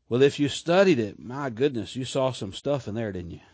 Well, if you studied it, my goodness, you saw some stuff in there, didn't you?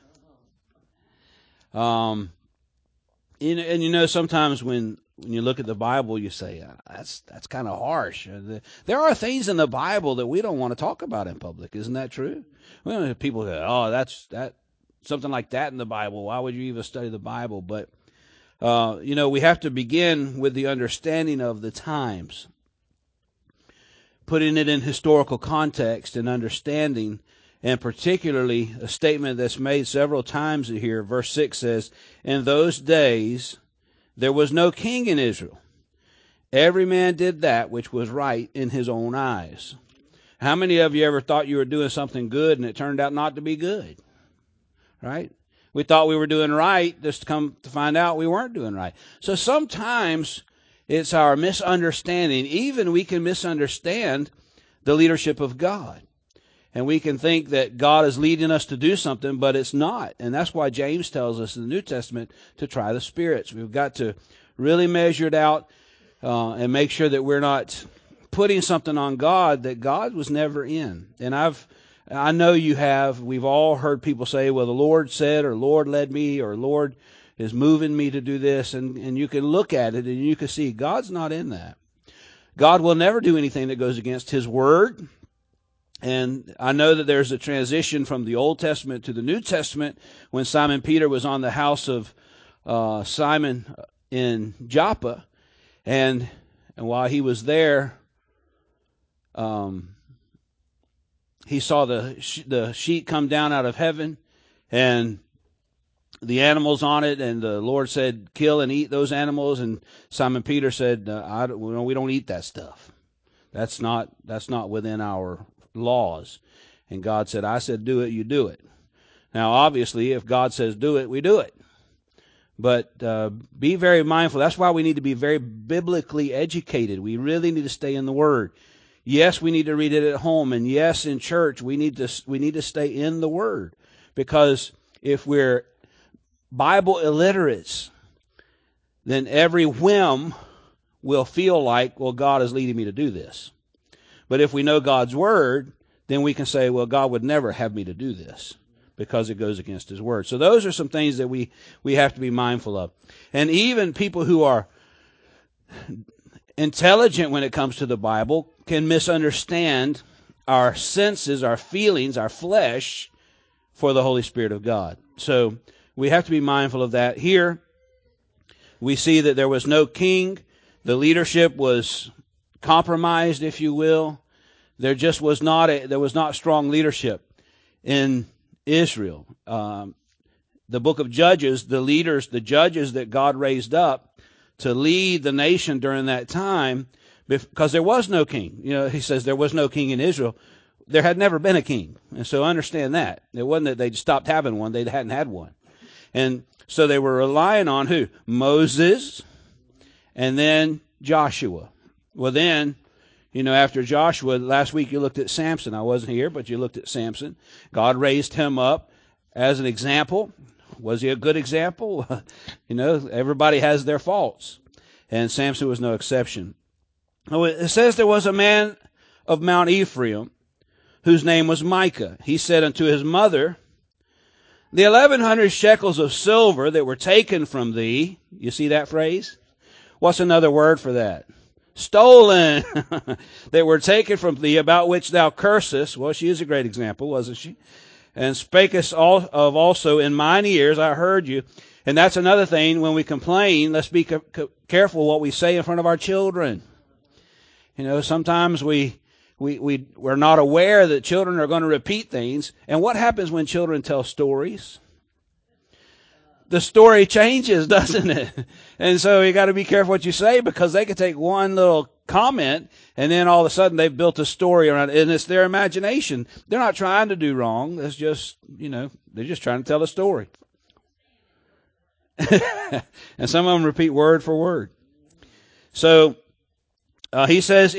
And sometimes when you look at the Bible, you say, that's kind of harsh. There are things in the Bible that we don't want to talk about in public. Isn't that true? Well, people go, oh, that's something like that in the Bible. Why would you even study the Bible? But, we have to begin with the understanding of the times, putting it in historical context and understanding. And particularly a statement that's made several times here. Verse 6 says, in those days there was no king in Israel. Every man did that which was right in his own eyes. How many of you ever thought you were doing something good and it turned out not to be good? Right? We thought we were doing right, just to come to find out we weren't doing right. So sometimes it's our misunderstanding. Even we can misunderstand the leadership of God. And we can think that God is leading us to do something, but it's not. And that's why James tells us in the New Testament to try the spirits. We've got to really measure it out and make sure that we're not putting something on God that God was never in. And I know you have. We've all heard people say, well, the Lord said, or Lord led me, or Lord is moving me to do this. And you can look at it and you can see God's not in that. God will never do anything that goes against His Word. And I know that there's a transition from the Old Testament to the New Testament when Simon Peter was on the house of Simon in Joppa. And while he was there, he saw the sheet come down out of heaven and the animals on it. And the Lord said, kill and eat those animals. And Simon Peter said, we don't eat that stuff. That's not within our laws. And God said, I said, do it, you do it. Now, obviously, if God says do it, we do it. But be very mindful. That's why we need to be very biblically educated. We really need to stay in the Word. Yes, we need to read it at home. And yes, in church, we need to stay in the Word. Because if we're Bible illiterates, then every whim will feel like, well, God is leading me to do this. But if we know God's Word, then we can say, well, God would never have me to do this because it goes against His Word. So those are some things that we have to be mindful of. And even people who are intelligent when it comes to the Bible can misunderstand our senses, our feelings, our flesh for the Holy Spirit of God. So we have to be mindful of that. Here we see that there was no king. The leadership was compromised, if you will. There just was not strong leadership in Israel. The book of Judges, the judges that God raised up to lead the nation during that time, because there was no king. He says there was no king in Israel. There had never been a king. And so understand that. It wasn't that they stopped having one. They hadn't had one. And so they were relying on who? Moses and then Joshua. Well, then, after Joshua, last week you looked at Samson. I wasn't here, but you looked at Samson. God raised him up as an example. Was he a good example? Everybody has their faults. And Samson was no exception. It says there was a man of Mount Ephraim whose name was Micah. He said unto his mother, the 1,100 shekels of silver that were taken from thee. You see that phrase? What's another word for that? Stolen. That were taken from thee, about which thou cursest. Well, she is a great example, wasn't she? And spakest of also in mine ears, I heard you. And that's another thing, when we complain, let's be careful what we say in front of our children. Sometimes we're not aware that children are going to repeat things. And what happens when children tell stories? The story changes, doesn't it? And so you got to be careful what you say, because they could take one little comment and then all of a sudden they've built a story around it, and it's their imagination. They're not trying to do wrong. It's just, they're just trying to tell a story. And some of them repeat word for word. So he says,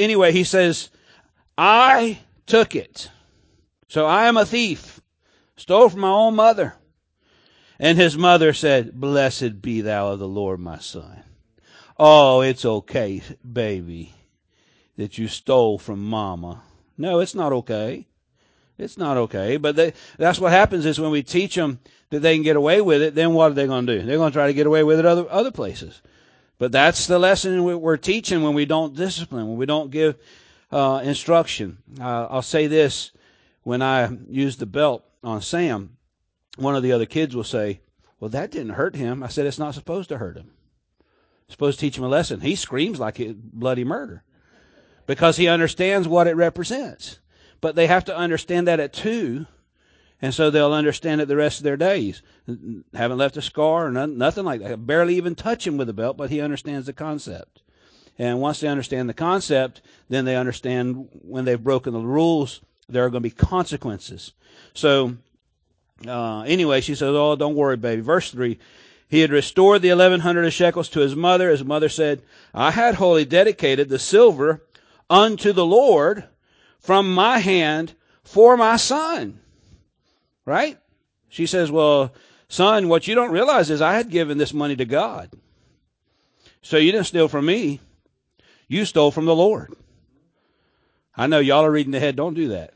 I took it. So I am a thief. Stole from my own mother. And his mother said, blessed be thou of the Lord, my son. Oh, it's okay, baby, that you stole from mama. No, it's not okay. It's not okay. But that's what happens is when we teach them that they can get away with it, then what are they going to do? They're going to try to get away with it other places. But that's the lesson we're teaching when we don't discipline, when we don't give instruction. I'll say this. When I use the belt on Sam, one of the other kids will say, well, that didn't hurt him. I said, it's not supposed to hurt him. It's supposed to teach him a lesson. He screams like bloody murder because he understands what it represents. But they have to understand that at 2, and so they'll understand it the rest of their days. Haven't left a scar or nothing like that. Barely even touch him with a belt, but he understands the concept. And once they understand the concept, then they understand when they've broken the rules, there are going to be consequences. So, anyway, she says, oh, don't worry, baby. Verse 3, he had restored the 1,100 shekels to his mother. His mother said, I had wholly dedicated the silver unto the Lord from my hand for my son. Right? She says, well, son, what you don't realize is I had given this money to God. So you didn't steal from me. You stole from the Lord. I know y'all are reading ahead. Don't do that.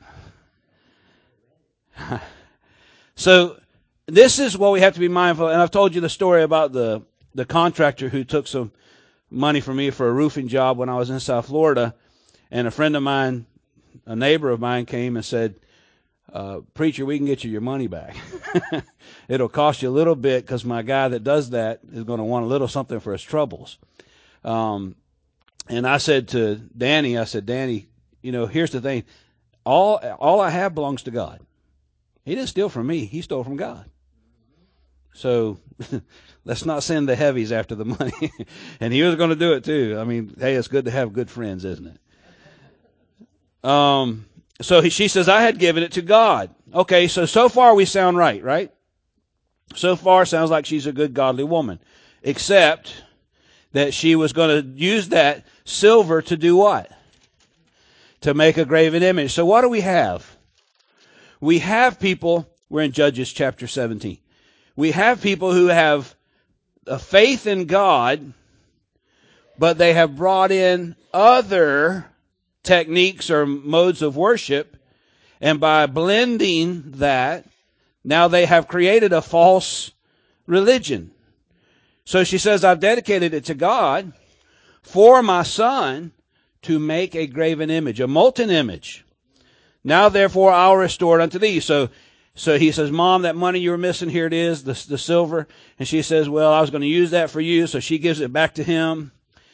So this is what we have to be mindful. And I've told you the story about the contractor who took some money from me for a roofing job when I was in South Florida. And a friend of mine, a neighbor of mine, came and said, preacher, we can get you your money back. It'll cost you a little bit because my guy that does that is going to want a little something for his troubles. And I said to Danny, Danny, here's the thing. All I have belongs to God. He didn't steal from me. He stole from God. So let's not send the heavies after the money. And he was going to do it too. I mean, hey, it's good to have good friends, isn't it? So she says, I had given it to God. Okay, so far we sound right? So far sounds like she's a good, godly woman. Except that she was going to use that silver to do what? To make a graven image. So what do we have? We have people, we're in Judges chapter 17. We have people who have a faith in God, but they have brought in other techniques or modes of worship, and by blending that, now they have created a false religion. So she says, I've dedicated it to God for my son to make a graven image, a molten image. Now therefore I'll restore it unto thee. So he says, Mom, that money you were missing, here it is, the silver. And she says, well, I was going to use that for you. So she gives it back to him.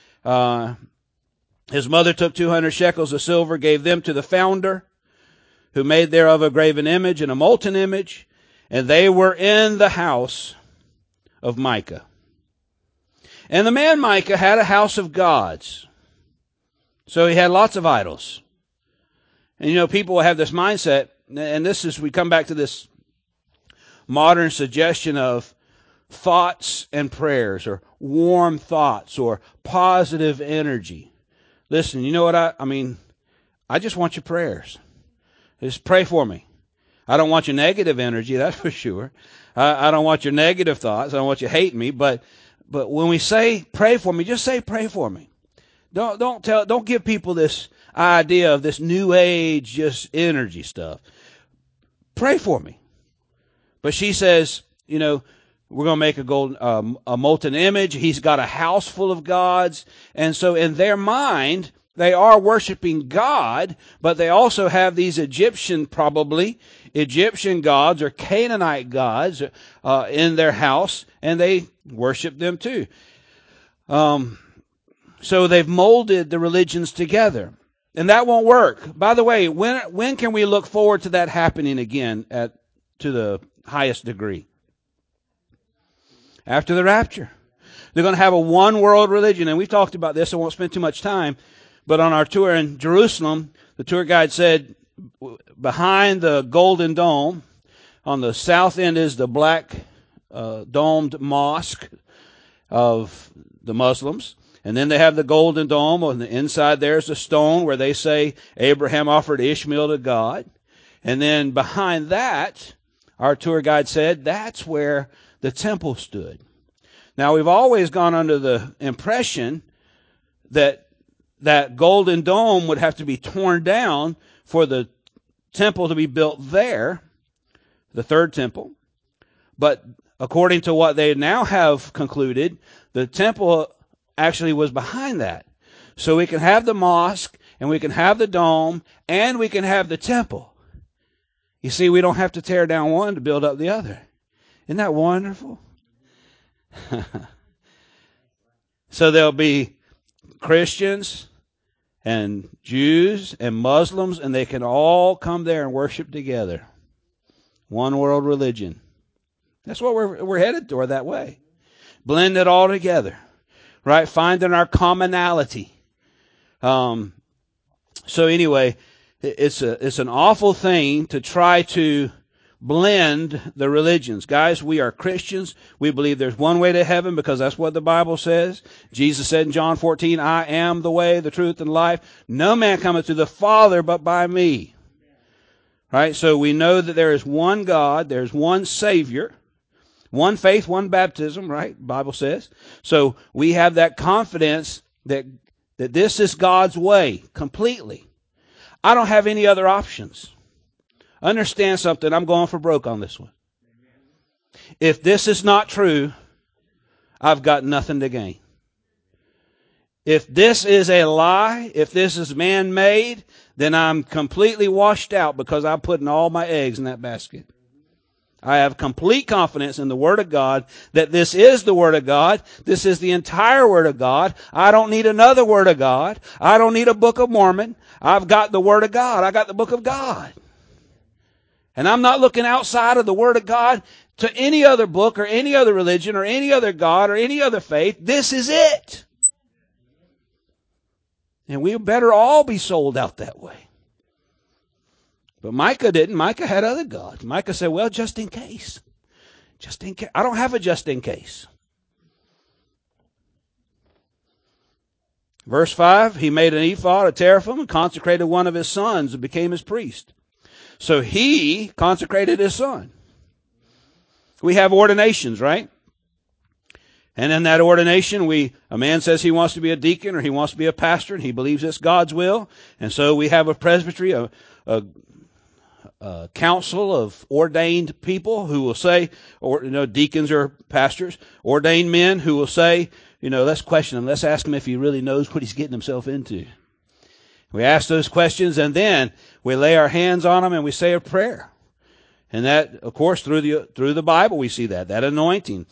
His mother took 200 shekels of silver, gave them to the founder, who made thereof a graven image and a molten image, and they were in the house of Micah. And the man Micah had a house of gods. So he had lots of idols. And people will have this mindset, and we come back to this modern suggestion of thoughts and prayers, or warm thoughts, or positive energy. Listen, you know what I mean? I just want your prayers. Just pray for me. I don't want your negative energy, that's for sure. I don't want your negative thoughts. I don't want you hating me. But when we say pray for me, just say pray for me. Don't give people this idea of this new age just energy stuff. Pray for me. But she says, we're going to make a molten image. He's got a house full of gods. And so in their mind, they are worshiping God, but they also have these Egyptian gods or Canaanite gods in their house, and they worship them too. So they've molded the religions together. And that won't work. By the way, when can we look forward to that happening again to the highest degree? After the rapture. They're going to have a one world religion. And we've talked about this. I won't spend too much time. But on our tour in Jerusalem, the tour guide said behind the Golden Dome, on the south end is the black domed mosque of the Muslims. And then they have the Golden Dome. On the inside there's a stone where they say Abraham offered Ishmael to God. And then behind that, our tour guide said, that's where the temple stood. Now, we've always gone under the impression that Golden Dome would have to be torn down for the temple to be built there, the third temple. But according to what they now have concluded, the temple actually was behind that. So we can have the mosque, and we can have the dome, and we can have the temple. You see, we don't have to tear down one to build up the other. Isn't that wonderful? So there'll be Christians and Jews and Muslims, and they can all come there and worship together. One world religion. That's what we're headed toward, that way. Blend it all together, right? Finding our commonality. So anyway, it's an awful thing to try to blend the religions. Guys, we are Christians. We believe there's one way to heaven because that's what the Bible says. Jesus said in John 14, I am the way, the truth, and life. No man cometh to the Father but by me. Right? So we know that there is one God, there's one Savior, one faith, one baptism, right? The Bible says. So we have that confidence that this is God's way completely. I don't have any other options. Understand something. I'm going for broke on this one. If this is not true, I've got nothing to gain. If this is a lie, if this is man-made, then I'm completely washed out because I'm putting all my eggs in that basket. I have complete confidence in the Word of God that this is the Word of God. This is the entire Word of God. I don't need another Word of God. I don't need a Book of Mormon. I've got the Word of God. I got the Book of God. And I'm not looking outside of the Word of God to any other book or any other religion or any other God or any other faith. This is it. And we better all be sold out that way. But Micah didn't. Micah had other gods. Micah said, well, just in case. Just in case. I don't have a just in case. Verse 5, he made an ephod, a teraphim, and consecrated one of his sons and became his priest. So he consecrated his son. We have ordinations, right? And in that ordination, a man says he wants to be a deacon or he wants to be a pastor, and he believes it's God's will. And so we have a presbytery, a council of ordained people who will say, or deacons or pastors, ordained men who will say, let's question him. Let's ask him if he really knows what he's getting himself into. We ask those questions, and then we lay our hands on them and we say a prayer. And that, of course, through the Bible we see that anointing.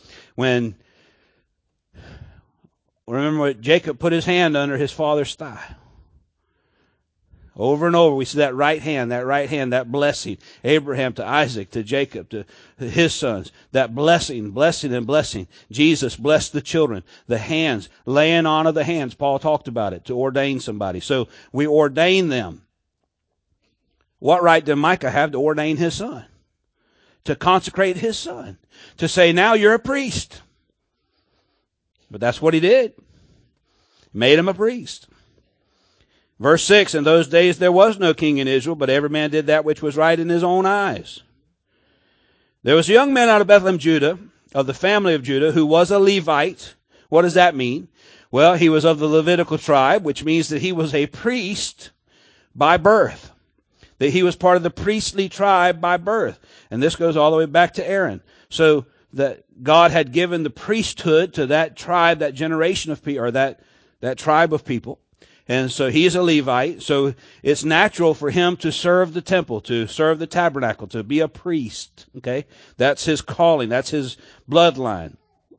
Remember when Jacob put his hand under his father's thigh. Over and over we see that right hand, that blessing. Abraham to Isaac, to Jacob, to his sons. That blessing. Jesus blessed the children. The hands, laying on of the hands. Paul talked about it, to ordain somebody. So we ordain them. What right did Micah have to ordain his son? To consecrate his son. To say, now you're a priest. But that's what he did. Made him a priest. Verse 6, in those days there was no king in Israel, but every man did that which was right in his own eyes. There was a young man out of Bethlehem, Judah, of the family of Judah, who was a Levite. What does that mean? Well, he was of the Levitical tribe, which means that he was a priest by birth. That he was part of the priestly tribe by birth. And this goes all the way back to Aaron. So that God had given the priesthood to that tribe, that generation of people, or that tribe of people. And so he is a Levite. So it's natural for him to serve the temple, to serve the tabernacle, to be a priest. Okay? That's his calling. That's his bloodline.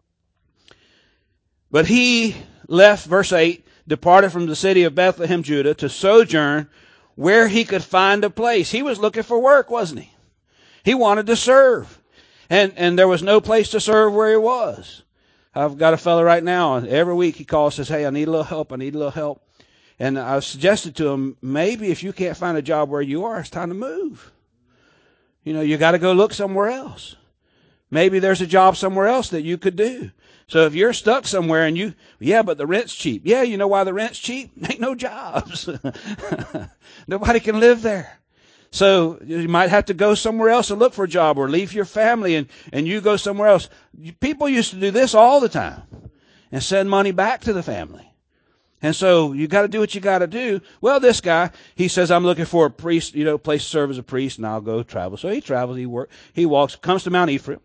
But he left, verse 8, departed from the city of Bethlehem, Judah, to sojourn where he could find a place. He was looking for work, wasn't he? He wanted to serve. And there was no place to serve where he was. I've got a fellow right now, and every week he calls and says, hey, I need a little help. And I suggested to him, maybe if you can't find a job where you are, it's time to move. You got to go look somewhere else. Maybe there's a job somewhere else that you could do. So if you're stuck somewhere and but the rent's cheap. Yeah, you know why the rent's cheap? Ain't no jobs. Nobody can live there. So you might have to go somewhere else and look for a job, or leave your family and you go somewhere else. People used to do this all the time and send money back to the family. And so you got to do what you got to do. Well, this guy, he says, I'm looking for a priest, place to serve as a priest, and I'll go travel. So he travels, he walks, comes to Mount Ephraim,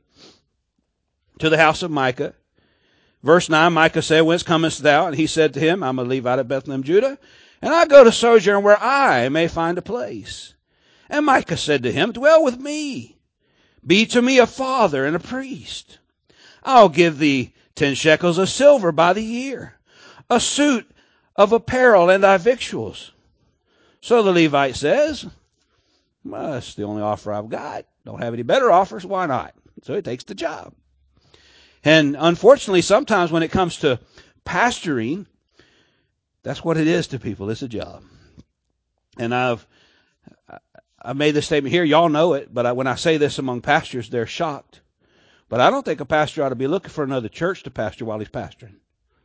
to the house of Micah. Verse 9, Micah said, Whence comest thou? And he said to him, I'm a Levite of Bethlehem, Judah, and I go to sojourn where I may find a place. And Micah said to him, Dwell with me. Be to me a father and a priest. I'll give thee 10 shekels of silver by the year, a suit of apparel and thy victuals. So the Levite says, Well, that's the only offer I've got. Don't have any better offers. Why not? So he takes the job. And unfortunately, sometimes when it comes to pastoring, that's what it is to people. It's a job. And I've made this statement here. Y'all know it, but when I say this among pastors, they're shocked. But I don't think a pastor ought to be looking for another church to pastor while he's pastoring.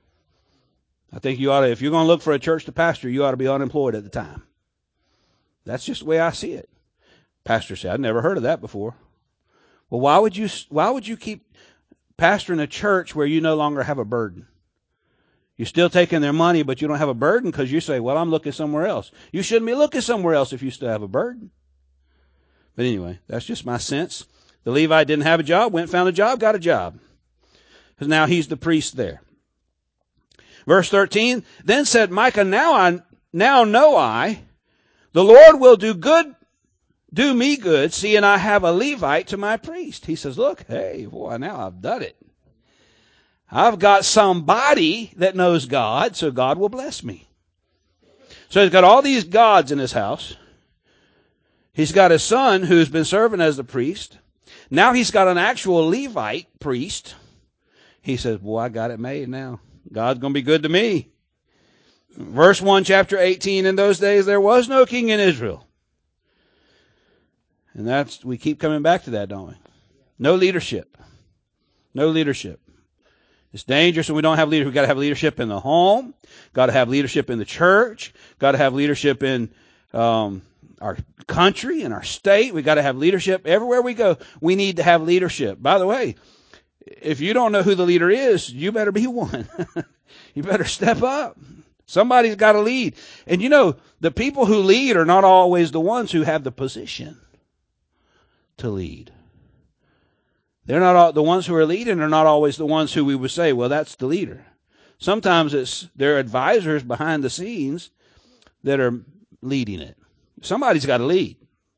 I think you ought to, if you're going to look for a church to pastor, you ought to be unemployed at the time. That's just the way I see it. Pastor said, I'd never heard of that before. Well, why would you keep pastoring a church where you no longer have a burden? You're still taking their money, but you don't have a burden because you say, well, I'm looking somewhere else. You shouldn't be looking somewhere else if you still have a burden. But anyway, that's just my sense. The Levite didn't have a job, went and found a job, got a job. Because now he's the priest there. Verse 13, Then said Micah, Now know I, the Lord will do me good, seeing I have a Levite to my priest. He says, look, hey, boy, now I've done it. I've got somebody that knows God, so God will bless me. So he's got all these gods in his house. He's got his son who's been serving as the priest. Now he's got an actual Levite priest. He says, boy, I got it made now. God's going to be good to me. Verse 1, chapter 18, In those days there was no king in Israel. And we keep coming back to that, don't we? No leadership. No leadership. It's dangerous when we don't have leadership. We've got to have leadership in the home. Got to have leadership in the church. Got to have leadership in our country and our state. We've got to have leadership everywhere we go. We need to have leadership. By the way, if you don't know who the leader is, you better be one. You better step up. Somebody's got to lead. And the people who lead are not always the ones who have the position to lead. They're not the ones who are leading are not always the ones who we would say, well, that's the leader. Sometimes it's their advisors behind the scenes that are leading it. Somebody's got to lead.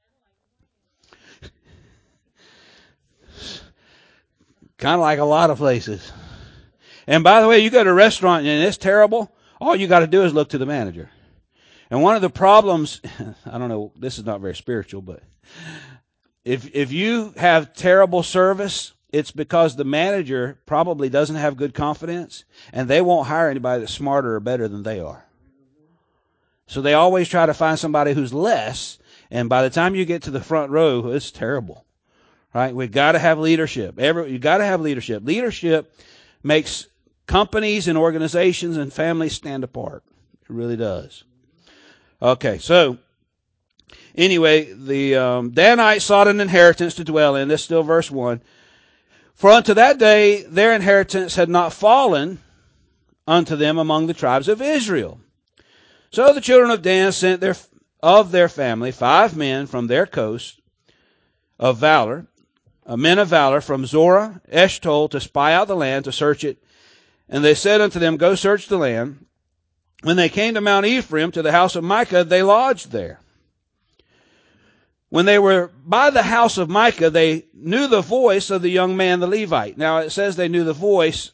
Kind of like a lot of places. And by the way, you go to a restaurant and it's terrible. All you got to do is look to the manager. And one of the problems, I don't know, this is not very spiritual, but if you have terrible service, it's because the manager probably doesn't have good confidence, and they won't hire anybody that's smarter or better than they are. So they always try to find somebody who's less, and by the time you get to the front row, it's terrible. Right? We've got to have leadership. You've got to have leadership. Leadership makes companies and organizations and families stand apart. It really does. Okay, so anyway, the Danites sought an inheritance to dwell in. This is still verse 1. For unto that day their inheritance had not fallen unto them among the tribes of Israel. So the children of Dan sent of their family 5 men from their coast of valor, men of valor from Zorah, Eshtaol, to spy out the land, to search it. And they said unto them, Go search the land. When they came to Mount Ephraim, to the house of Micah, they lodged there. When they were by the house of Micah, they knew the voice of the young man, the Levite. Now, it says they knew the voice.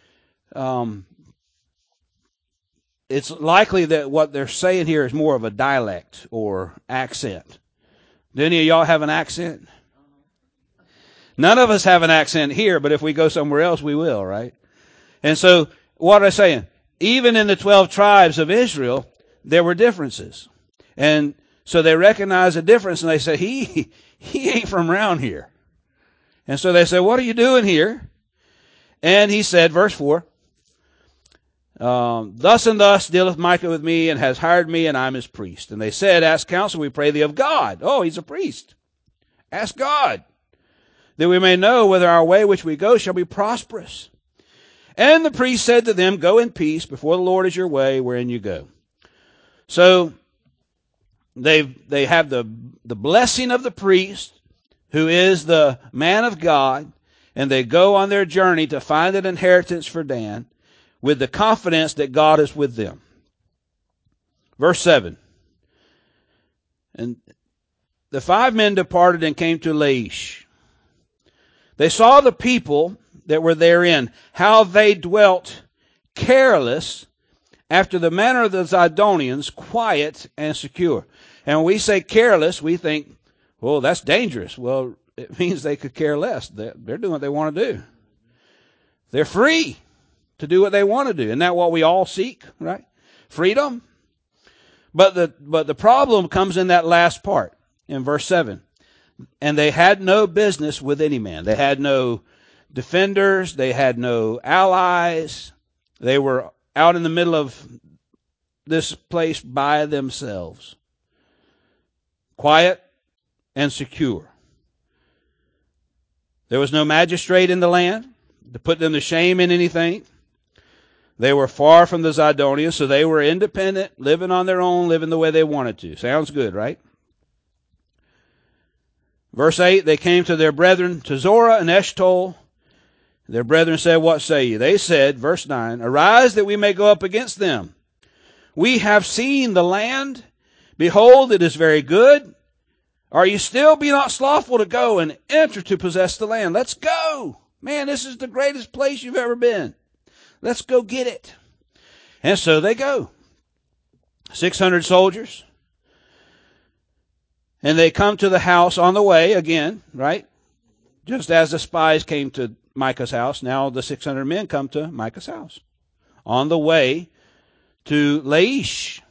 It's likely that what they're saying here is more of a dialect or accent. Do any of y'all have an accent? None of us have an accent here, but if we go somewhere else, we will, right? And so, what are they saying? Even in the 12 tribes of Israel, there were differences. And so they recognize a difference, and they say, he ain't from around here. And so they say, what are you doing here? And he said, verse 4, Thus and thus dealeth Micah with me, and has hired me, and I'm his priest. And they said, Ask counsel, we pray thee, of God. Oh, he's a priest. Ask God, that we may know whether our way which we go shall be prosperous. And the priest said to them, go in peace, before the Lord is your way, wherein you go. So they have the blessing of the priest, who is the man of God, and they go on their journey to find an inheritance for Dan with the confidence that God is with them. Verse 7. And the 5 men departed and came to Laish. They saw the people that were therein, how they dwelt careless, after the manner of the Zidonians, quiet and secure. And when we say careless, we think, well, that's dangerous. Well, it means they could care less. They're doing what they want to do. They're free to do what they want to do. Isn't that what we all seek, right? Freedom. But the problem comes in that last part, in verse 7. And they had no business with any man. They had no defenders. They had no allies. They were out in the middle of this place by themselves. Quiet and secure. There was no magistrate in the land to put them to shame in anything. They were far from the Zidonians, so they were independent, living on their own, living the way they wanted to. Sounds good, right? Verse 8, they came to their brethren, to Zorah and Eshtaol. Their brethren said, what say ye? They said, verse 9, arise that we may go up against them. We have seen the land. Behold, it is very good. Are you still be not slothful to go and enter to possess the land? Let's go. Man, this is the greatest place you've ever been. Let's go get it. And so they go. 600 soldiers. And they come to the house on the way again, right? Just as the spies came to Micah's house, now the 600 men come to Micah's house on the way to Laish.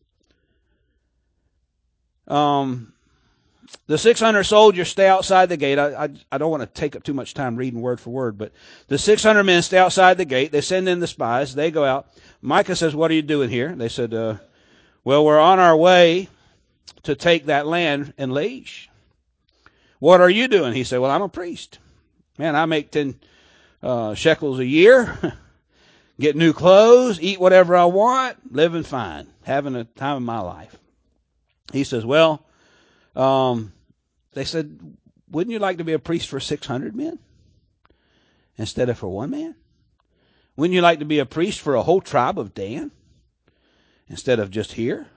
The 600 soldiers stay outside the gate. I don't want to take up too much time reading word for word, but the 600 men stay outside the gate. They send in the spies. They go out. Micah says, what are you doing here? They said, well, we're on our way to take that land in Laish. What are you doing? He said, well, I'm a priest. Man, I make 10 shekels a year, get new clothes, eat whatever I want, living fine, having a time of my life. He says, well, they said, wouldn't you like to be a priest for 600 men instead of for one man? Wouldn't you like to be a priest for a whole tribe of Dan instead of just here?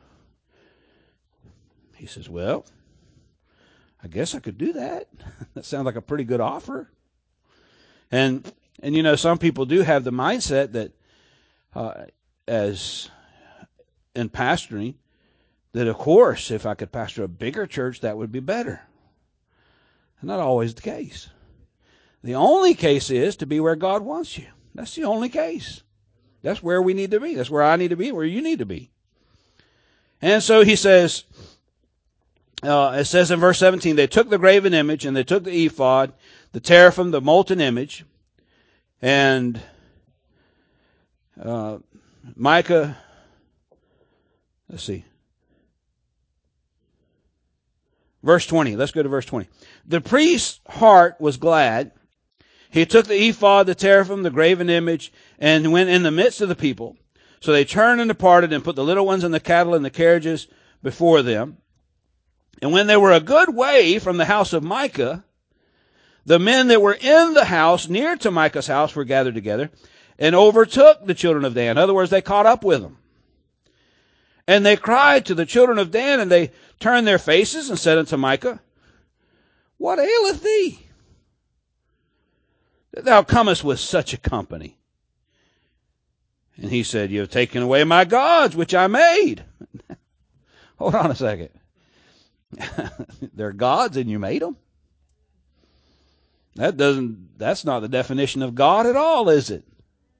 He says, well, I guess I could do that. That sounds like a pretty good offer. And you know, some people do have the mindset that as in pastoring, that of course, if I could pastor a bigger church, that would be better. Not always the case. The only case is to be where God wants you. That's the only case. That's where we need to be. That's where I need to be, where you need to be. And so he says, it says in verse 17, they took the graven image and they took the ephod, the teraphim, the molten image, and Micah, let's see. Verse 20. Let's go to verse 20. The priest's heart was glad. He took the ephod, the teraphim, the graven image, and went in the midst of the people. So they turned and departed and put the little ones and the cattle and the carriages before them. And when they were a good way from the house of Micah, the men that were in the house near to Micah's house were gathered together and overtook the children of Dan. In other words, they caught up with them. And they cried to the children of Dan, and they turned their faces and said unto Micah, what aileth thee, that thou comest with such a company? And he said, you have taken away my gods, which I made. Hold on a second. They're gods and you made them? That's not the definition of God at all, is it?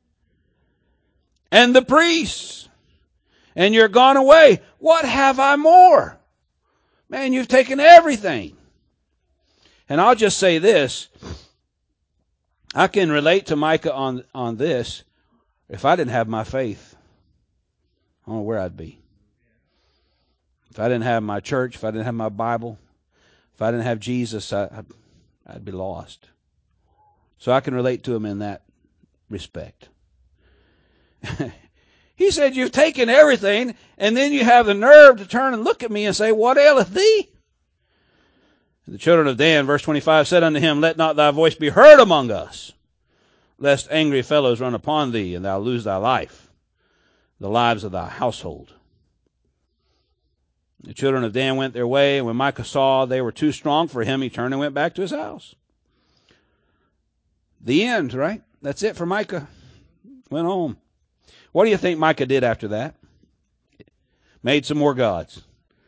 And the priests, and you're gone away. What have I more? Man, you've taken everything. And I'll just say this. I can relate to Micah on this. If I didn't have my faith, I don't know where I'd be. If I didn't have my church, if I didn't have my Bible, if I didn't have Jesus, I'd be lost. So I can relate to him in that respect. He said, you've taken everything, and then you have the nerve to turn and look at me and say, what aileth thee? And the children of Dan, verse 25, said unto him, let not thy voice be heard among us, lest angry fellows run upon thee, and thou lose thy life, the lives of thy household. The children of Dan went their way, and when Micah saw they were too strong for him, he turned and went back to his house. The end, right? That's it for Micah. Went home. What do you think Micah did after that? Made some more gods.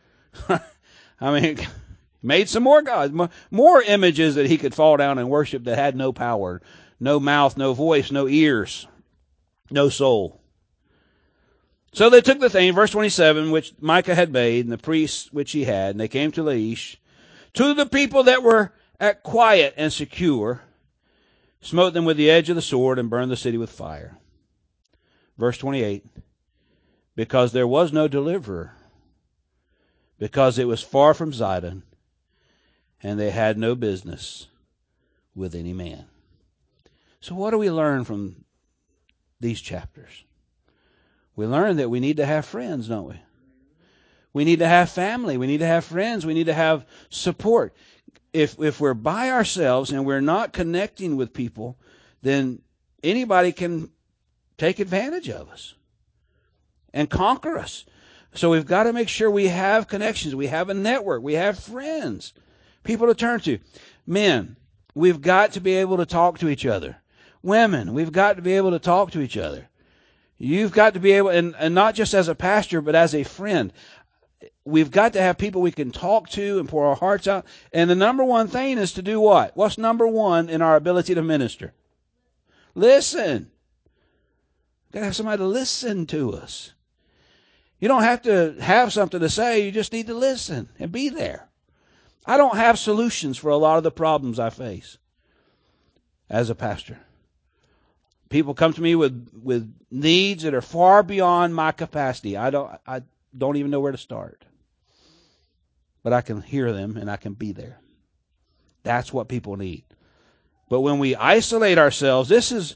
Made some more gods. More images that he could fall down and worship that had no power, no mouth, no voice, no ears, no soul. So they took the thing, verse 27, which Micah had made, and the priests which he had, and they came to Laish, to the people that were at quiet and secure, smote them with the edge of the sword, and burned the city with fire. Verse 28, because there was no deliverer, because it was far from Zidon, and they had no business with any man. So what do we learn from these chapters? We learn that we need to have friends, don't we? We need to have family. We need to have friends. We need to have support. If we're by ourselves and we're not connecting with people, then anybody can take advantage of us and conquer us. So we've got to make sure we have connections. We have a network. We have friends, people to turn to. Men, we've got to be able to talk to each other. Women, we've got to be able to talk to each other. You've got to be able, and not just as a pastor, but as a friend. We've got to have people we can talk to and pour our hearts out. And the number one thing is to do what? What's number one in our ability to minister? Listen. Got to have somebody to listen to us. You don't have to have something to say. You just need to listen and be there. I don't have solutions for a lot of the problems I face as a pastor. People come to me with needs that are far beyond my capacity. I don't even know where to start. But I can hear them and I can be there. That's what people need. But when we isolate ourselves, this is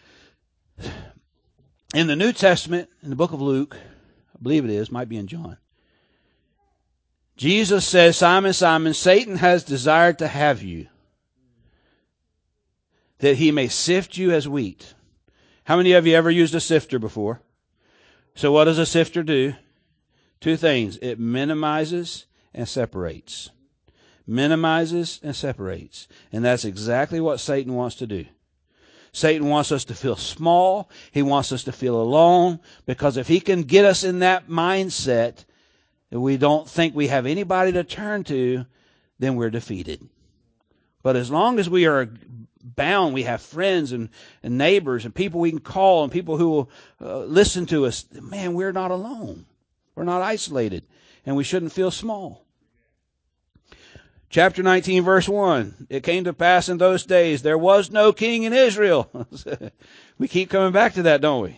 in the New Testament, in the book of Luke, I believe it is, might be in John. Jesus says, Simon, Simon, Satan has desired to have you, that he may sift you as wheat. How many of you ever used a sifter before? So what does a sifter do? Two things. It minimizes and separates. Minimizes and separates. And that's exactly what Satan wants to do. Satan wants us to feel small. He wants us to feel alone. Because if he can get us in that mindset that we don't think we have anybody to turn to, then we're defeated. But as long as we are bound, we have friends and neighbors and people we can call and people who will listen to us, man, we're not alone. We're not isolated. And we shouldn't feel small. Chapter 19, verse 1. It came to pass in those days, there was no king in Israel. We keep coming back to that, don't we?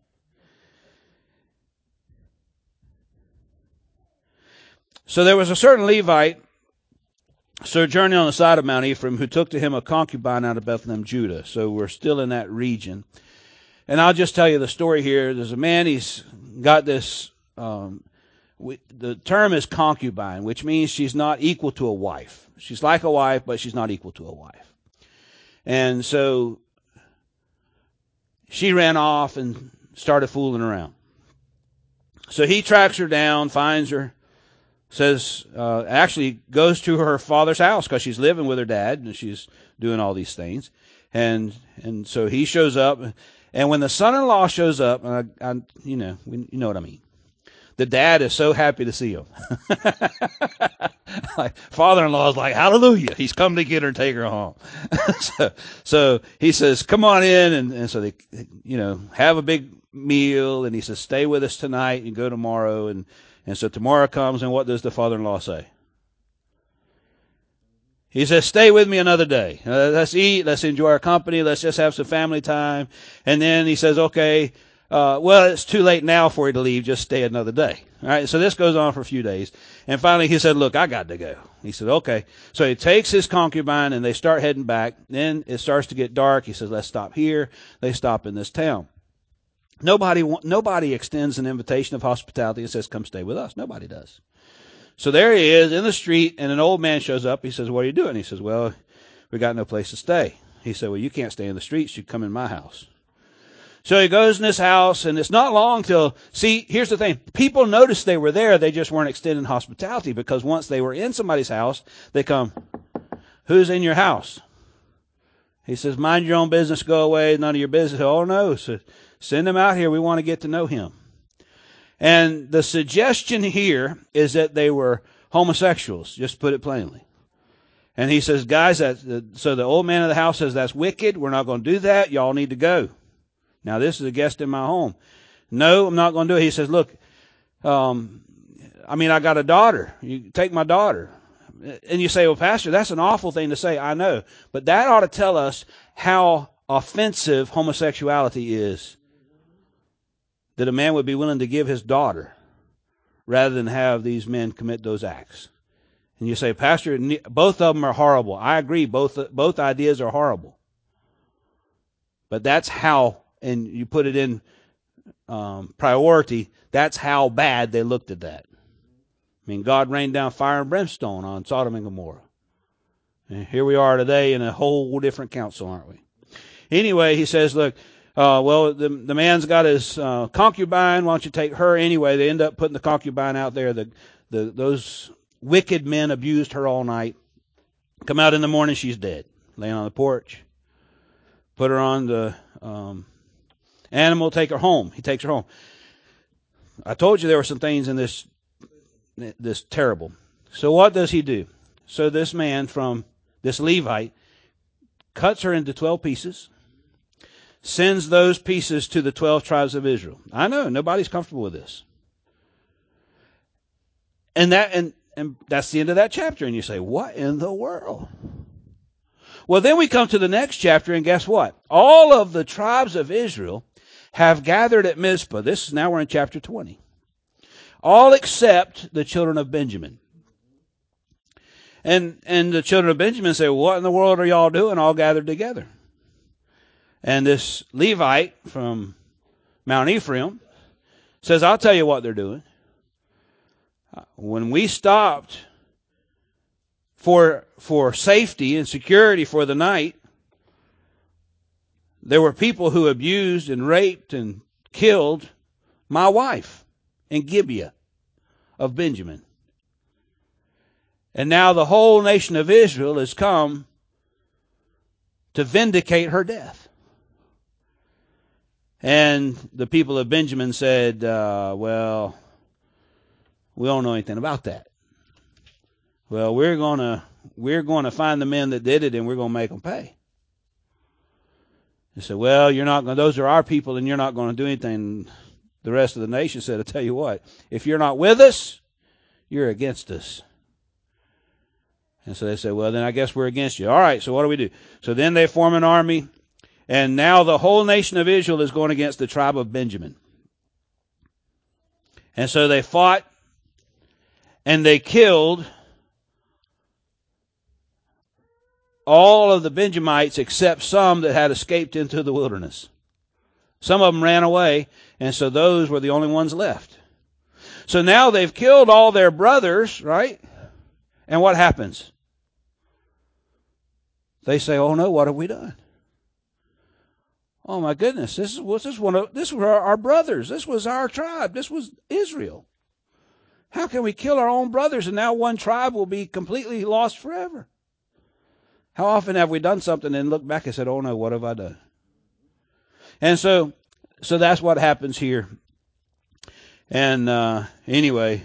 So there was a certain Levite sojourning on the side of Mount Ephraim who took to him a concubine out of Bethlehem, Judah. So we're still in that region. And I'll just tell you the story here. There's a man, he's got this, the term is concubine, which means she's not equal to a wife. She's like a wife, but she's not equal to a wife. And so she ran off and started fooling around. So he tracks her down, finds her, says, actually goes to her father's house because she's living with her dad and she's doing all these things. And so he shows up. And when the son-in-law shows up, you know what I mean. The dad is so happy to see him. Like, father-in-law is like, hallelujah. He's come to get her and take her home. so he says, come on in. And so they, have a big meal. And he says, stay with us tonight and go tomorrow. And so tomorrow comes, and what does the father-in-law say? He says, stay with me another day. Let's eat. Let's enjoy our company. Let's just have some family time. And then he says, okay, well, it's too late now for you to leave. Just stay another day. All right. So this goes on for a few days. And finally he said, look, I got to go. He said, okay. So he takes his concubine and they start heading back. Then it starts to get dark. He says, let's stop here. They stop in this town. Nobody extends an invitation of hospitality and says, come stay with us. Nobody does. So there he is in the street, and an old man shows up. He says, what are you doing? He says, well, we got no place to stay. He said, well, you can't stay in the streets. You come in my house. So he goes in this house, and it's not long till, see, here's the thing. People noticed they were there. They just weren't extending hospitality, because once they were in somebody's house, they come, who's in your house? He says, mind your own business, go away, none of your business. Oh, no. So send him out here. We want to get to know him. And the suggestion here is that they were homosexuals, just to put it plainly. And he says, guys, so the old man of the house says, that's wicked. We're not going to do that. Y'all need to go. Now, this is a guest in my home. No, I'm not going to do it. He says, look, I got a daughter. You take my daughter. And you say, well, Pastor, that's an awful thing to say. I know. But that ought to tell us how offensive homosexuality is. That a man would be willing to give his daughter rather than have these men commit those acts. And you say, Pastor, both of them are horrible. I agree. Both ideas are horrible. But that's how, and you put it in priority, that's how bad they looked at that. I mean, God rained down fire and brimstone on Sodom and Gomorrah. And here we are today in a whole different council, aren't we? Anyway, he says, look, the man's got his concubine. Why don't you take her? Anyway, they end up putting the concubine out there. Those wicked men abused her all night. Come out in the morning, she's dead, laying on the porch. Put her on the animal, take her home. He takes her home. I told you there were some things in this terrible. So what does he do? So this man from this Levite cuts her into 12 pieces, sends those pieces to the 12 tribes of Israel. I know nobody's comfortable with this. And that's the end of that chapter. And you say, what in the world? Well, then we come to the next chapter, and guess what? All of the tribes of Israel have gathered at Mizpah. Now we're in chapter 20. All except the children of Benjamin. And the children of Benjamin say, well, what in the world are y'all doing all gathered together? And this Levite from Mount Ephraim says, I'll tell you what they're doing. When we stopped for safety and security for the night, there were people who abused and raped and killed my wife in Gibeah of Benjamin. And now the whole nation of Israel has come to vindicate her death. And the people of Benjamin said, well, we don't know anything about that. Well, we're going to find the men that did it, and we're going to make them pay. They said, well, those are our people, and you're not going to do anything. The rest of the nation said, I'll tell you what, if you're not with us, you're against us. And so they said, well, then I guess we're against you. All right, so what do we do? So then they form an army, and now the whole nation of Israel is going against the tribe of Benjamin. And so they fought, and they killed all of the Benjamites except some that had escaped into the wilderness. Some of them ran away, and so those were the only ones left. So now they've killed all their brothers, right? And what happens? They say, oh no, what have we done? Oh my goodness, this was our brothers. This was our tribe. This was Israel. How can we kill our own brothers and now one tribe will be completely lost forever? How often have we done something and looked back and said, oh no, what have I done? And so that's what happens here. And anyway,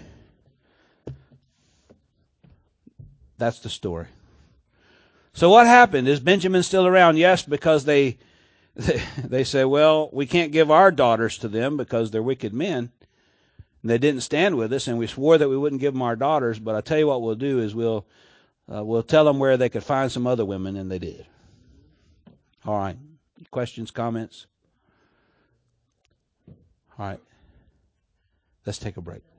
that's the story. So what happened? Is Benjamin still around? Yes, because they say, well, we can't give our daughters to them because they're wicked men. And they didn't stand with us, and we swore that we wouldn't give them our daughters. But I tell you what we'll do is we'll tell them where they could find some other women, and they did. All right. Questions, comments? All right. Let's take a break.